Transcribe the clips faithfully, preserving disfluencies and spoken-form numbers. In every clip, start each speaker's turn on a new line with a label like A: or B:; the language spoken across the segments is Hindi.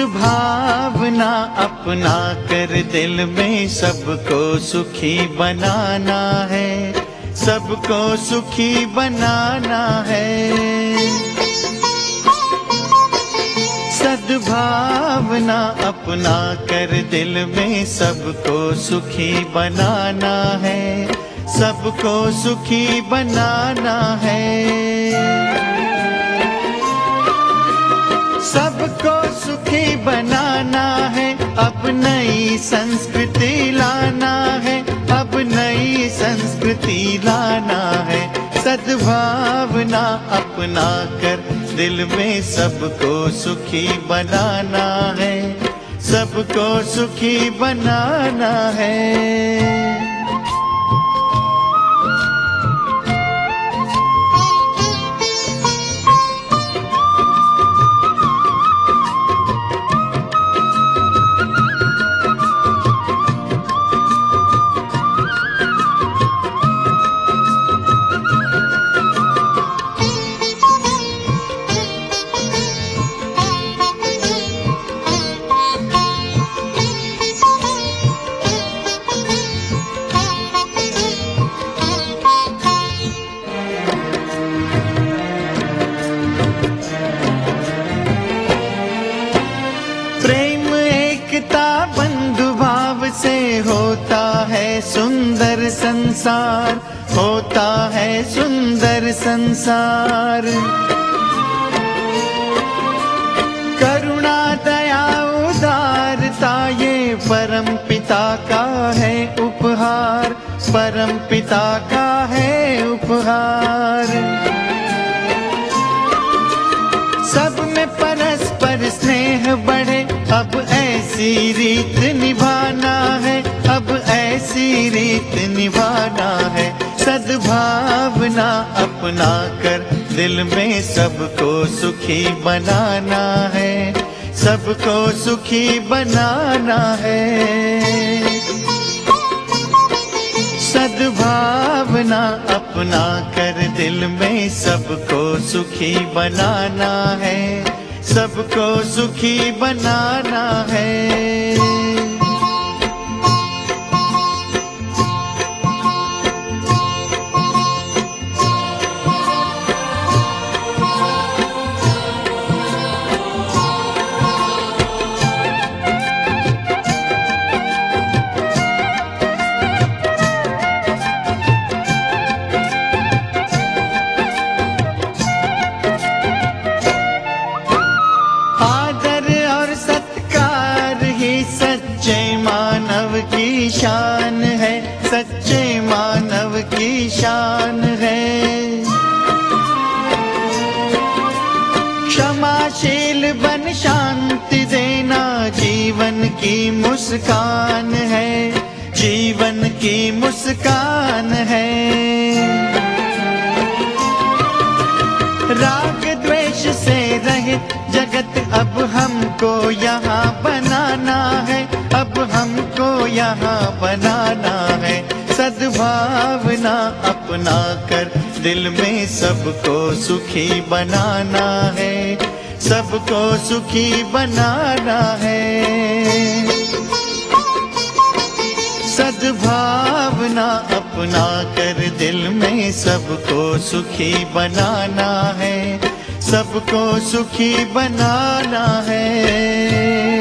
A: सद्भावना अपना कर दिल में सबको सुखी बनाना है, सबको सुखी बनाना है। सद्भावना अपना कर दिल में सबको सुखी बनाना है, सबको सुखी बनाना है। सबको सुखी बनाना है, अब नई संस्कृति लाना है, अब नई संस्कृति लाना है। सद्भावना अपना कर दिल में सबको सुखी बनाना है, सबको सुखी बनाना है। होता है सुंदर संसार, होता है सुंदर संसार। करुणा दया उदारता ये परम पिता का है उपहार, परम पिता का है उपहार। सब में परस्पर स्नेह बढ़े, अब ऐसी रीत निभाना है, अब ऐसी रीत निभाना है। सद्भावना अपना कर दिल में सबको सुखी बनाना है, सबको सुखी बनाना है। सद्भावना अपना कर दिल में सबको सुखी बनाना है, सबको सुखी बनाना है। शान है, सच्चे मानव की शान है। क्षमाशील बन शांति देना जीवन की मुस्कान है, जीवन की मुस्कान है। राग द्वेष से रहित जगत अब हमको यहाँ बनाना है, अब हमको यहाँ बनाना है। सद्भावना अपना कर दिल में सबको सुखी बनाना है, सबको सुखी बनाना है। सद्भावना अपना कर दिल में सबको सुखी बनाना है, सबको सुखी बनाना है।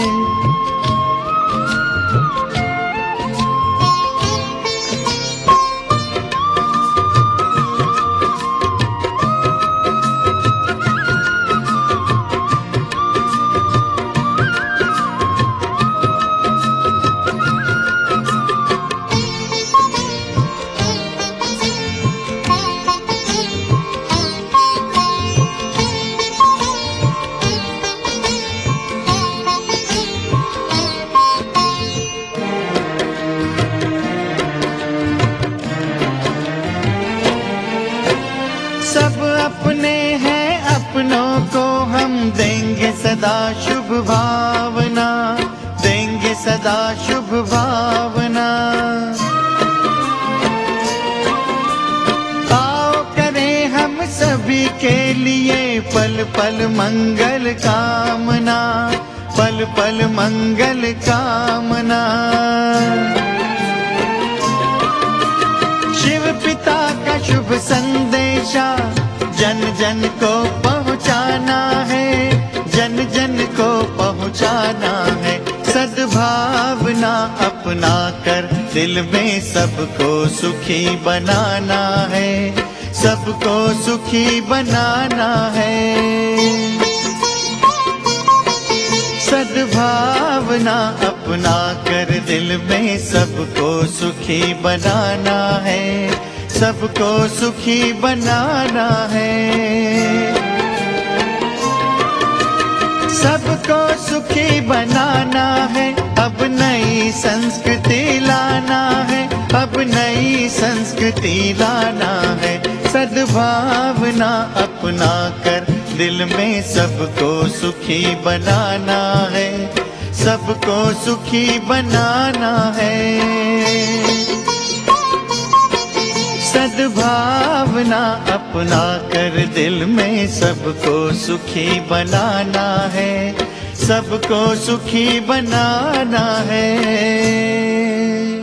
A: देंगे सदा शुभ भावना, देंगे सदा शुभ भावना। आओ करें हम सभी के लिए पल पल मंगल कामना, पल पल मंगल कामना। शिव पिता का शुभ संदेशा जन जन को पहुँचाना है, जन जन को पहुँचाना है। सद्भावना अपना कर दिल में सबको सुखी बनाना है, सबको सुखी बनाना है। सद्भावना अपना कर दिल में सबको सुखी बनाना है, सबको सुखी बनाना है। सबको सुखी बनाना है, अब नई संस्कृति लाना है, अब नई संस्कृति लाना है। सद्भावना अपना कर दिल में सबको सुखी बनाना है, सबको सुखी बनाना है। सद्भावना अपना कर दिल में सबको सुखी बनाना है, सबको सुखी बनाना है।